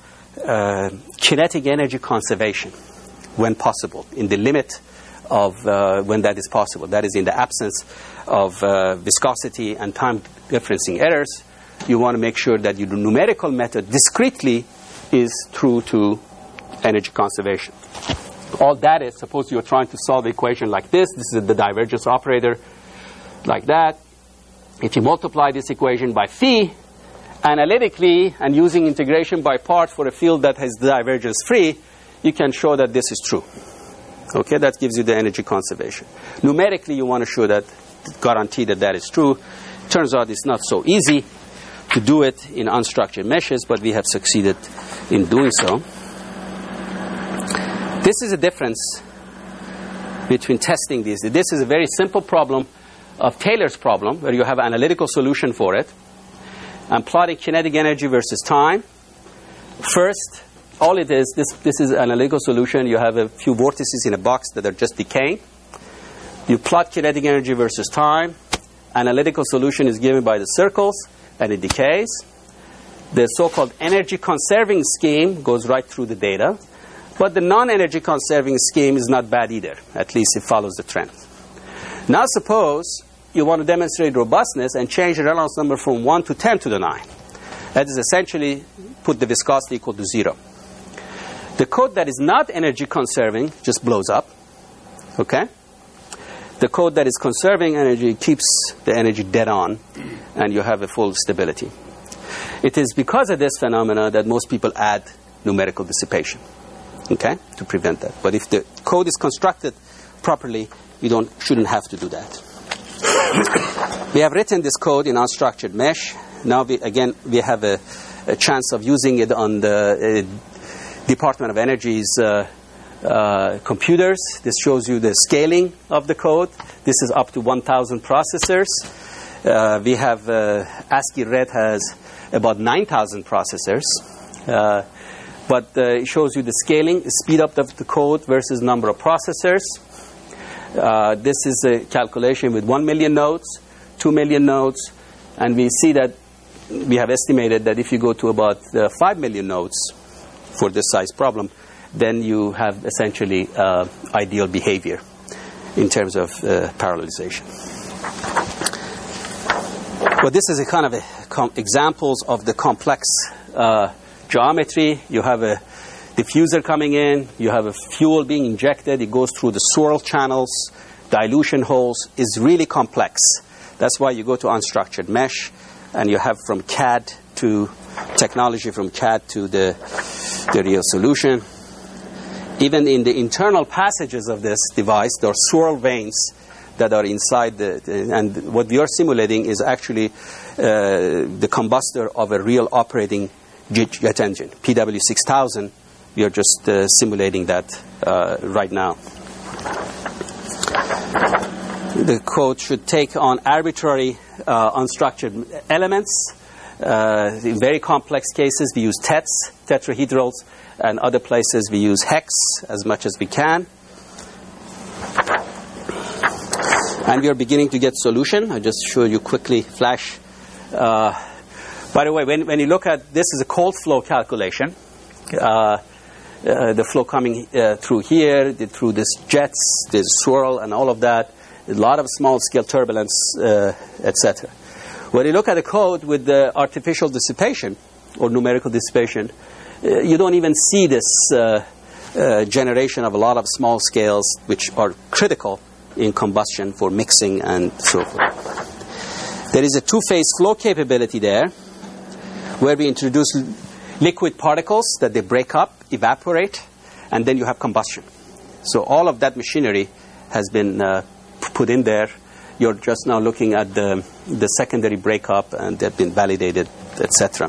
kinetic energy conservation when possible, in the limit of when that is possible. That is, in the absence of viscosity and time differencing errors. You want to make sure that your numerical method discretely is true to energy conservation. All that is, suppose you're trying to solve an equation like this. This is the divergence operator, like that. If you multiply this equation by phi, analytically, and using integration by parts for a field that has divergence free, you can show that this is true. Okay, that gives you the energy conservation. Numerically, you want to show that, guarantee that that is true. Turns out it's not so easy to do it in unstructured meshes, but we have succeeded in doing so. This is a difference between testing these. This is a very simple problem of Taylor's problem, where you have an analytical solution for it. I'm plotting kinetic energy versus time. First, all it is, this is an analytical solution. You have a few vortices in a box that are just decaying. You plot kinetic energy versus time. Analytical solution is given by the circles, and it decays. The so-called energy conserving scheme goes right through the data. But the non-energy conserving scheme is not bad either. At least it follows the trend. Now suppose you want to demonstrate robustness and change the Reynolds number from 1 to 10 to the 9. That is essentially put the viscosity equal to 0. The code that is not energy conserving just blows up. Okay? The code that is conserving energy keeps the energy dead on, and you have a full stability. It is because of this phenomena that most people add numerical dissipation. Okay, to prevent that. But if the code is constructed properly, you shouldn't have to do that. We have written this code in unstructured mesh. Now we have a chance of using it on the Department of Energy's computers. This shows you the scaling of the code. This is up to 1,000 processors. We have ASCII Red has about 9,000 processors. But it shows you the scaling, the speed up of the code versus number of processors. This is a calculation with 1 million nodes, 2 million nodes, and we see that we have estimated that if you go to about 5 million nodes for this size problem, then you have essentially ideal behavior in terms of parallelization. But this is a kind of examples of the complex geometry. You have a diffuser coming in, you have a fuel being injected, it goes through the swirl channels, dilution holes, is really complex. That's why you go to unstructured mesh, and you have from CAD to technology from CAD to the real solution. Even in the internal passages of this device, there are swirl veins that are inside and what we are simulating is actually the combustor of a real operating jet engine, PW6000. We are just simulating that right now. The code should take on arbitrary unstructured elements. In very complex cases, we use TETs, tetrahedrals, and other places we use hex as much as we can. And we are beginning to get solution. I just show you quickly flash. By the way, when you look at this is a cold flow calculation. The flow coming through here, through this jets, this swirl, and all of that. A lot of small-scale turbulence, etc. When you look at the code with the artificial dissipation or numerical dissipation, you don't even see this generation of a lot of small scales, which are critical in combustion for mixing and so forth. There is a two-phase flow capability there, where we introduce liquid particles that they break up, evaporate, and then you have combustion. So all of that machinery has been put in there. You're just now looking at the secondary breakup, and they've been validated, etc.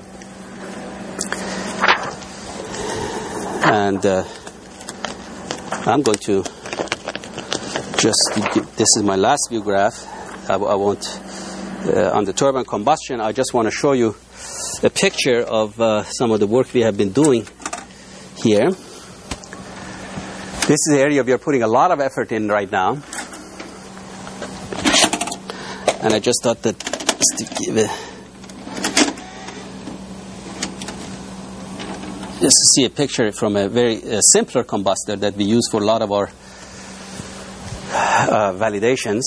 And I'm going to this is my last view graph. I won't, on the turbine combustion, I just want to show you a picture of some of the work we have been doing here. This is the area we are putting a lot of effort in right now. And I just thought that just to see a picture from a very simpler combustor that we use for a lot of our validations.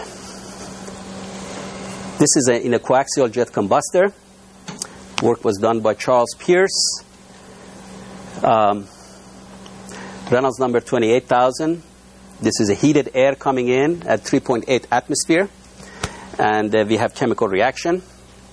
This is in a coaxial jet combustor. Work was done by Charles Pierce. Reynolds number 28,000. This is a heated air coming in at 3.8 atmosphere. And we have chemical reaction.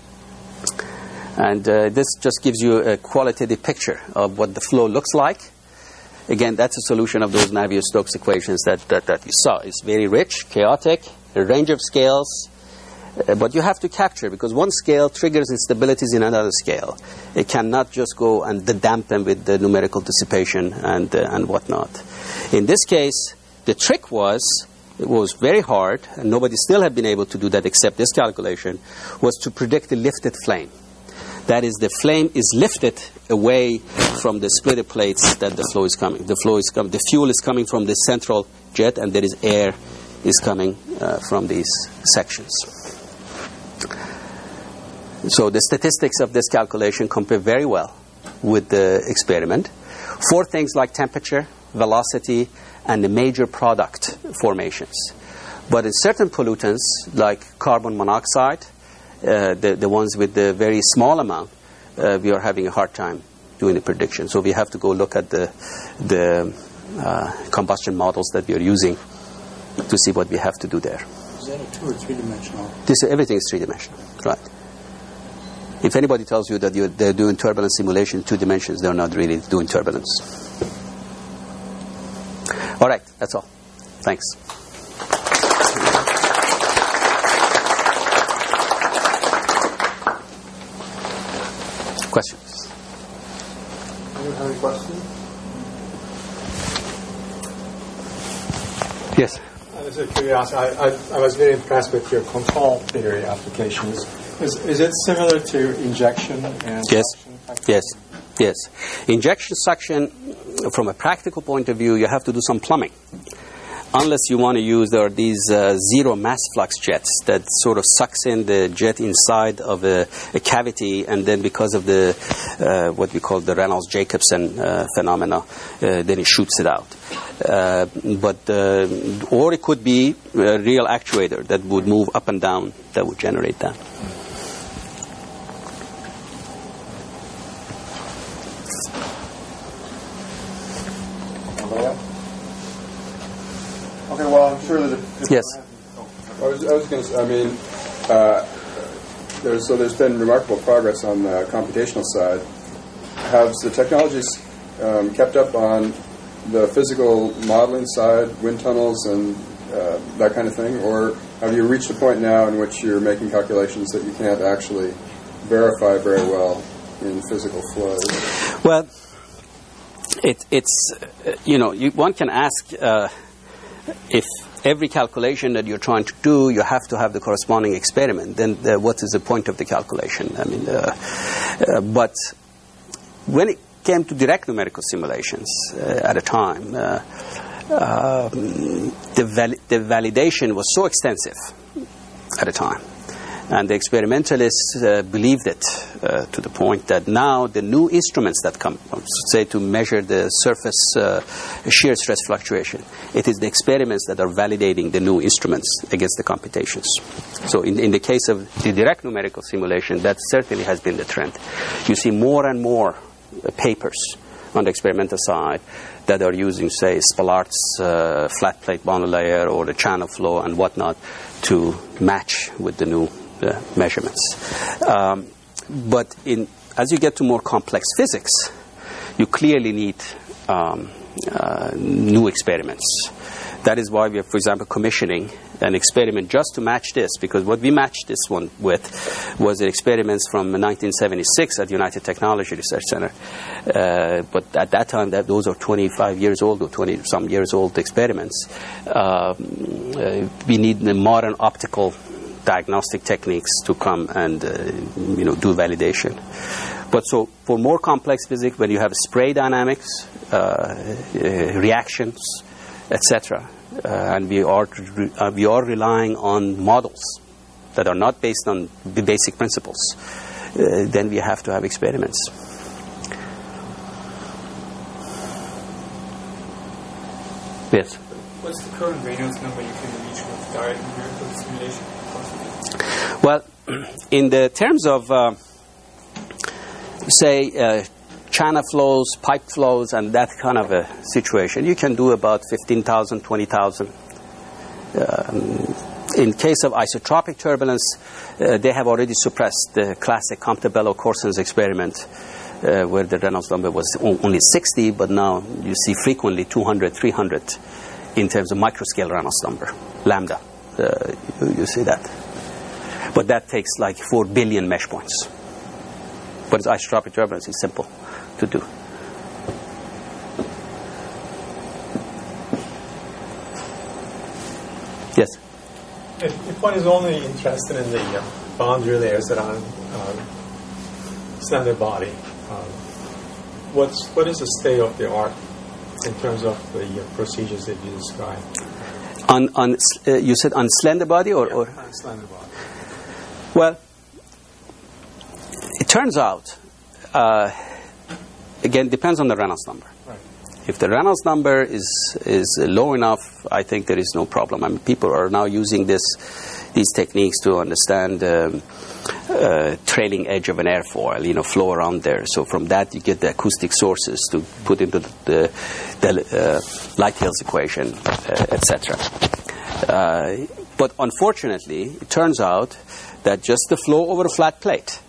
And this just gives you a qualitative picture of what the flow looks like. Again, that's a solution of those Navier-Stokes equations that you saw. It's very rich, chaotic, a range of scales. But you have to capture, because one scale triggers instabilities in another scale. It cannot just go and dampen with the numerical dissipation and whatnot. In this case, the trick was, it was very hard, and nobody still had been able to do that except this calculation, was to predict the lifted flame. That is, the flame is lifted away from the splitter plates that the flow is coming. The fuel is coming from the central jet, and there is air is coming from these sections. So the statistics of this calculation compare very well with the experiment for things like temperature, velocity, and the major product formations. But in certain pollutants, like carbon monoxide, the ones with the very small amount, we are having a hard time doing the prediction. So we have to go look at the combustion models that we are using to see what we have to do there. Is that a 2 or 3-dimensional? Everything is 3-dimensional, right? If anybody tells you that they're doing turbulence simulation in 2 dimensions, they're not really doing turbulence. All right, that's all. Thanks. Questions? Anyone have any questions? Yes. As a curiosity, I was very impressed with your control theory applications. Is it similar to injection and Yes. suction? Yes. Yes. Injection suction, from a practical point of view, you have to do some plumbing. Unless you want to use, there are these zero mass flux jets that sort of sucks in the jet inside of a cavity, and then because of the what we call the Reynolds-Jacobson phenomena, then it shoots it out. Or it could be a real actuator that would move up and down that would generate that. Okay, well, I'm sure that Yes. I was going to say, I mean, there's been remarkable progress on the computational side. Have the technologies kept up on the physical modeling side, wind tunnels and that kind of thing, or have you reached a point now in which you're making calculations that you can't actually verify very well in physical flows? Well, it's one can ask if every calculation that you're trying to do, you have to have the corresponding experiment. Then what is the point of the calculation? I mean, but when it came to direct numerical simulations at a time, the validation was so extensive at a time. And the experimentalists believed it to the point that now the new instruments that come, say, to measure the surface shear stress fluctuation, it is the experiments that are validating the new instruments against the computations. So in the case of the direct numerical simulation, that certainly has been the trend. You see more and more papers on the experimental side that are using, say, Spalart's flat plate monolayer or the channel flow and whatnot to match with the new measurements. But as you get to more complex physics, you clearly need new experiments. That is why we are, for example, commissioning an experiment just to match this, because what we matched this one with was the experiments from 1976 at United Technology Research Center. But at that time, those are 25 years old or 20-some years old experiments. We need the modern optical diagnostic techniques to come and do validation. But so for more complex physics, when you have spray dynamics, reactions, etc., and we are relying on models that are not based on the basic principles, then we have to have experiments. Yes. What's the current Reynolds number you can reach with direct numerical simulation? Well, in the terms of, say, channel flows, pipe flows, and that kind of a situation, you can do about 15,000, 20,000. In case of isotropic turbulence, they have already suppressed the classic Campbell-Corson's experiment, where the Reynolds number was only 60, but now you see frequently 200, 300 in terms of microscale Reynolds number, lambda. You see that. But that takes like 4 billion mesh points. But isotropic turbulence is simple to do. Yes? If one is only interested in the boundary layers that are on slender body, what is the state of the art in terms of the procedures that you described? You said on slender body or on slender body. Well, it turns out, again, depends on the Reynolds number. Right. If the Reynolds number is low enough, I think there is no problem. I mean, people are now using these techniques to understand trailing edge of an airfoil, flow around there. So from that you get the acoustic sources to put into the Light-Hill's equation, etc. But unfortunately, it turns out that just the flow over a flat plate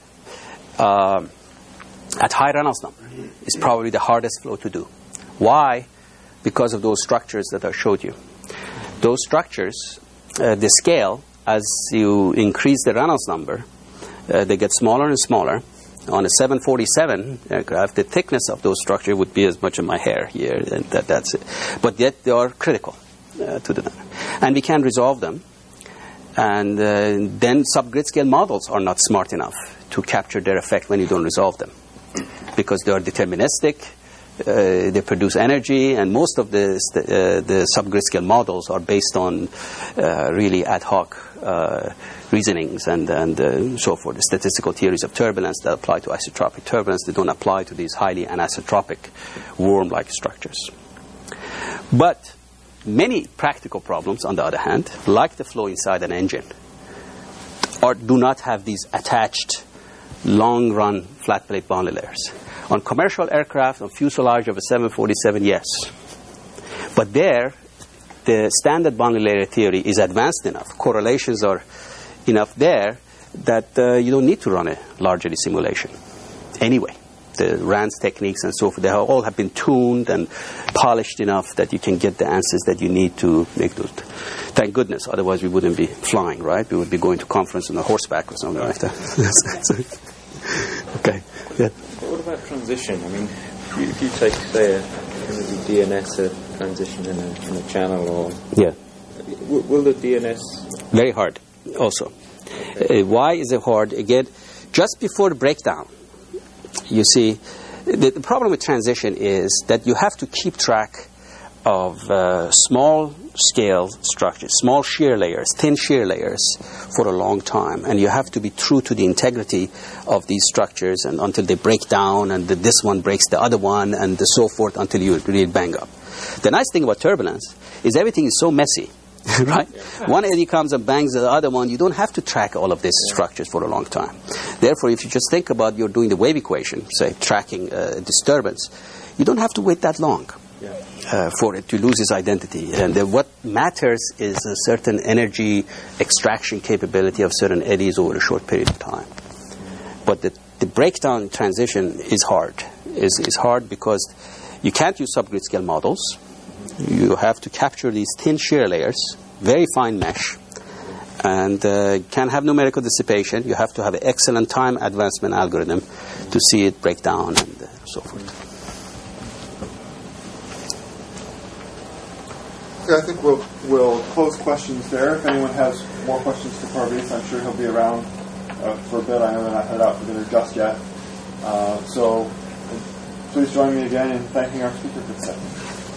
at high Reynolds number is probably the hardest flow to do. Why? Because of those structures that I showed you. Those structures, the scale, as you increase the Reynolds number, they get smaller and smaller. On a 747 aircraft, the thickness of those structures would be as much as my hair here, and that's it. But yet they are critical. to the network. And we can resolve them. And then subgrid scale models are not smart enough to capture their effect when you don't resolve them, because they are deterministic. They produce energy, and most of the subgrid scale models are based on really ad hoc reasonings and so forth. The statistical theories of turbulence that apply to isotropic turbulence, they don't apply to these highly anisotropic worm-like structures. But many practical problems, on the other hand, like the flow inside an engine, do not have these attached long-run flat plate boundary layers. On commercial aircraft, on fuselage of a 747, yes. But there, the standard boundary layer theory is advanced enough. Correlations are enough there that you don't need to run a largely simulation. Anyway, the RANS techniques and so forth, they all have been tuned and polished enough that you can get the answers that you need to make those. Thank goodness, otherwise we wouldn't be flying, right? We would be going to conference on a horseback or something like that. Okay. Yeah. What about transition? I mean, if you take, say, a DNS transition in a channel, or will the DNS very hard? Also, why is it hard? Again, just before the breakdown, you see, the problem with transition is that you have to keep track of small scale structures, small shear layers, thin shear layers for a long time, and you have to be true to the integrity of these structures and until they break down, and this one breaks the other one, and so forth until you really bang up. The nice thing about turbulence is everything is so messy, right? Yeah. One eddy comes and bangs the other one. You don't have to track all of these structures for a long time. Therefore, if you just think about you're doing the wave equation, say tracking disturbance, you don't have to wait that long. For it to lose its identity. And what matters is a certain energy extraction capability of certain eddies over a short period of time. But the breakdown transition is hard. Is hard because you can't use subgrid scale models. You have to capture these thin shear layers, very fine mesh, and can have numerical dissipation. You have to have an excellent time advancement algorithm to see it break down and so forth. I think we'll close questions there. If anyone has more questions for Parviz, I'm sure he'll be around for a bit. I know they're not headed out for dinner just yet. So please join me again in thanking our speaker for today.